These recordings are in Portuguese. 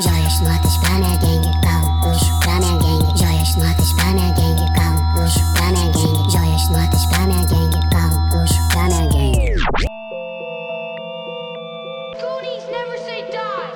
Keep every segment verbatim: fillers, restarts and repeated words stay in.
Joias, notas pra minha gangue, carro, luxo pra minha gangue. Joias, notas pra minha gangue, carro, luxo pra minha gangue. Joias, notas pra minha gangue, carro, luxo pra minha gangue. Goonies never say die.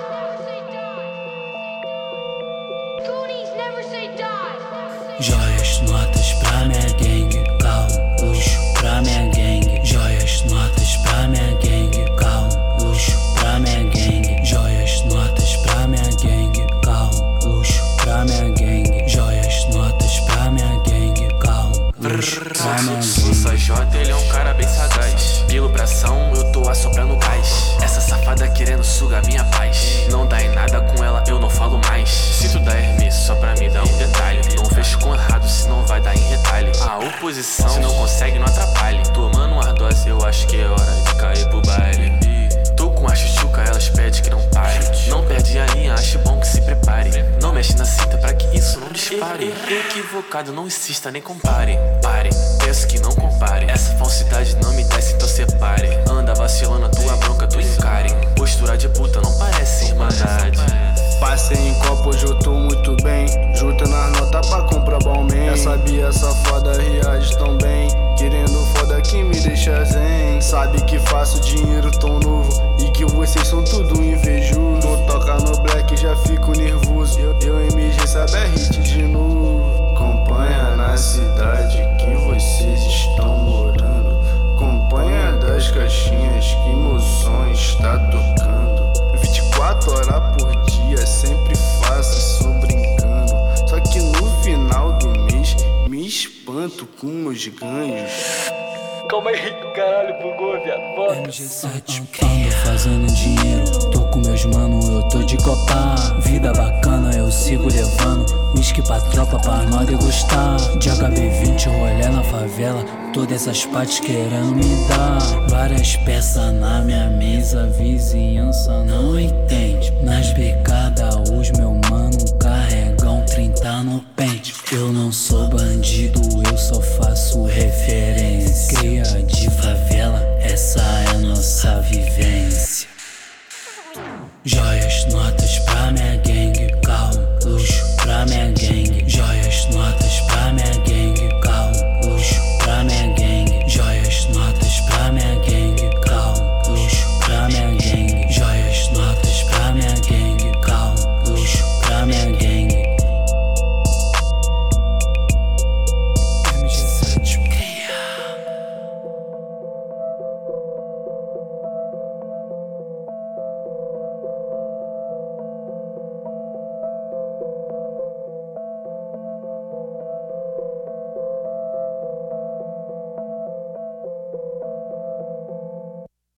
Goonies never say die. Joias, notas pra minha gangue, carro, luxo pra minha gangue. Joias, notas pra minha gangue, carro, luxo pra minha gangue. Joias, notas pra minha gangue, carro, luxo pra minha gangue. Joias, notas pra minha gangue, carro, luxo pra minha gangue. O Sajota, ele é um cara bem sagaz. Pelo bração, eu tô assoprando gás. Essa safada querendo sugar minha paz. Não dá em nada com ela, eu não falo mais. Se tu dá Hermes, só pra me dar um detalhe. Não fecho com errado, senão vai dar em retalho. A oposição, se não consegue, não atrapalhe. Tomando uma dose, eu acho que é hora de cair pro baile. Tô com a chuchuca, elas pedem que não pare. Não perde a linha, acho bom que se prepare. Não mexe na cinta pra que isso não dispare. Equivocado, não insista, nem compare. Pare, peço que não compare. Essa falsidade não me desce, então separe. Anda vacilando, a tua bronca tu encare. Postura de puta não parece irmandade. Passei em copo, hoje eu tô muito bem. Juntando as notas pra comprar Balmain. Essa bia safada reage tão bem. Querendo foda que me deixa zen. Sabe que faço dinheiro tão novo e que vocês são tudo invejoso. Não toca no black, já fico nervoso. Eu, eu M G sabe é hit de novo. Acompanha na cidade que vocês estão morando. Acompanha das caixinhas que meu som está tocando. vinte e quatro horas por dia, sempre faço isso brincando. Só que no final do mês me espanto com meus ganhos. Calma aí, caralho, bugou, viado. Volta. M G sete ando fazendo dinheiro. Tô com meus mano, eu tô de copa. Vida bacana, eu sigo levando whisky pra tropa pra nós degustar. De H B vinte, rolê na favela. Todas essas partes querendo me dar. Várias peças na minha mesa, a vizinhança não entende. Nas becadas, os meu mano carregam trinta no pente. Eu não sou bandido, eu só faço referência. Cria de favela, essa é nossa vivência. Joias, notas pra minha gangue, carro, luxo pra minha gangue.